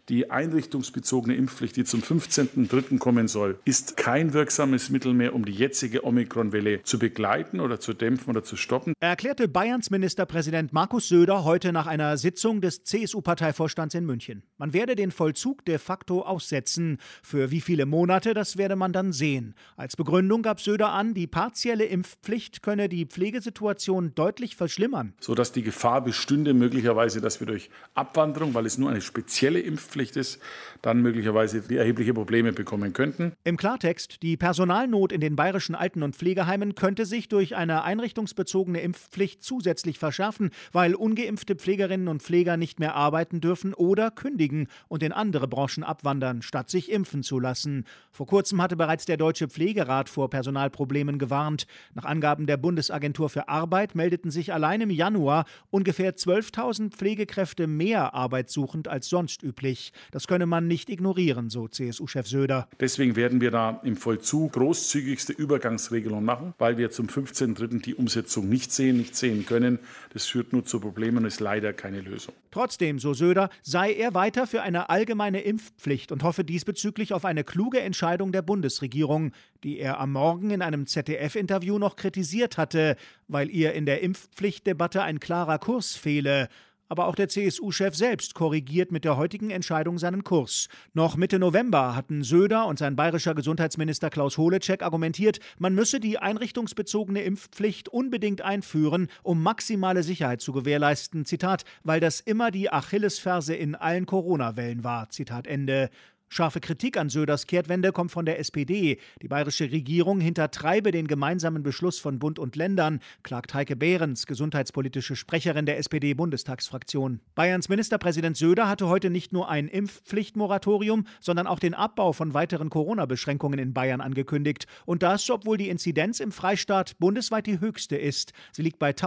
Die einrichtungsbezogene Impfpflicht, die zum 15.03. kommen soll, ist kein wirksames Mittel mehr, um die jetzige Omikron-Welle zu begleiten oder zu dämpfen oder zu stoppen. Erklärte Bayerns Ministerpräsident Markus Söder heute nach einer Sitzung des CSU-Parteivorstands in München. Man werde den Vollzug de facto aussetzen. Für wie viele Monate, das werde man dann sehen. Als Begründung gab Söder an, die partielle Impfpflicht könne die Pflegesituation deutlich verschlimmern. Sodass die Gefahr bestünde, möglicherweise, dass wir durch Abwanderung, weil es nur eine spezielle Impfpflicht ist, dann möglicherweise erhebliche Probleme bekommen könnten. Im Klartext, die Personalnot in den bayerischen Alten- und Pflegeheimen könnte sich durch eine einrichtungsbezogene Impfpflicht zusätzlich verschärfen, weil ungeimpfte Pflegerinnen und Pfleger nicht mehr arbeiten dürfen oder kündigen und in andere Branchen abwandern, statt sich impfen zu lassen. Vor kurzem hatte bereits der Deutsche Pflegerat vor Personalproblemen gewarnt. Nach Angaben der Bundesagentur für Arbeit meldeten sich allein im Januar ungefähr 12.000 Pflegekräfte mehr arbeitssuchend als sonst üblich. Das könne man nicht ignorieren, so CSU-Chef Söder. Deswegen werden wir da im Vollzug großzügigste Übergangsregelungen machen, weil wir zum 15.03. die Umsetzung nicht sehen können. Das führt nur zu Problemen und ist leider keine Lösung. Trotzdem, so Söder, sei er weiter für eine allgemeine Impfpflicht und hoffe diesbezüglich auf eine kluge Entscheidung der Bundesregierung, die er am Morgen in einem ZDF-Interview noch kritisiert hatte, weil ihr in der Impfpflichtdebatte ein klarer Kurs fehle. Aber auch der CSU-Chef selbst korrigiert mit der heutigen Entscheidung seinen Kurs. Noch Mitte November hatten Söder und sein bayerischer Gesundheitsminister Klaus Holecek argumentiert, man müsse die einrichtungsbezogene Impfpflicht unbedingt einführen, um maximale Sicherheit zu gewährleisten. Zitat, weil das immer die Achillesferse in allen Corona-Wellen war. Zitat Ende. Scharfe Kritik an Söders Kehrtwende kommt von der SPD. Die bayerische Regierung hintertreibe den gemeinsamen Beschluss von Bund und Ländern, klagt Heike Behrens, gesundheitspolitische Sprecherin der SPD-Bundestagsfraktion. Bayerns Ministerpräsident Söder hatte heute nicht nur ein Impfpflichtmoratorium, sondern auch den Abbau von weiteren Corona-Beschränkungen in Bayern angekündigt. Und das, obwohl die Inzidenz im Freistaat bundesweit die höchste ist. Sie liegt bei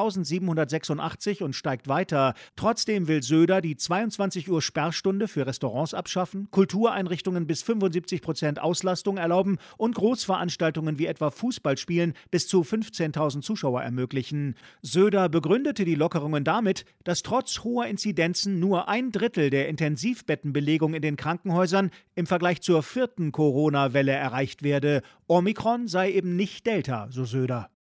1786 und steigt weiter. Trotzdem will Söder die 22 Uhr Sperrstunde für Restaurants abschaffen, Kultureinrichtungen bis 75% Auslastung erlauben und Großveranstaltungen wie etwa Fußballspielen bis zu 15.000 Zuschauer ermöglichen. Söder begründete die Lockerungen damit, dass trotz hoher Inzidenzen nur 1/3 der Intensivbettenbelegung in den Krankenhäusern im Vergleich zur 4. Corona-Welle erreicht werde. Omikron sei eben nicht Delta, so Söder.